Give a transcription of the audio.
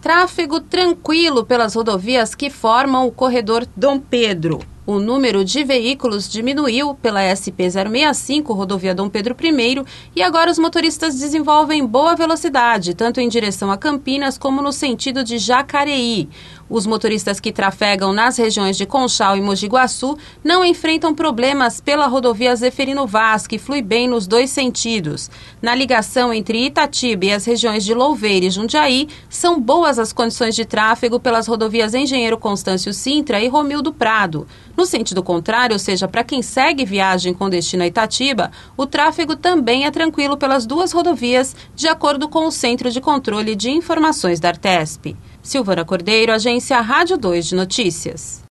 Tráfego tranquilo pelas rodovias que formam o corredor Dom Pedro. O número de veículos diminuiu pela SP-065, rodovia Dom Pedro I, e agora os motoristas desenvolvem boa velocidade, tanto em direção a Campinas como no sentido de Jacareí. Os motoristas que trafegam nas regiões de Conchal e Mogi Guaçu não enfrentam problemas pela rodovia Zeferino Vaz, que flui bem nos dois sentidos. Na ligação entre Itatiba e as regiões de Louveira e Jundiaí, são boas as condições de tráfego pelas rodovias Engenheiro Constâncio Sintra e Romildo Prado. No sentido contrário, ou seja, para quem segue viagem com destino a Itatiba, o tráfego também é tranquilo pelas duas rodovias, de acordo com o Centro de Controle de Informações da Artesp. Silvana Cordeiro, Agência Rádio 2 de Notícias.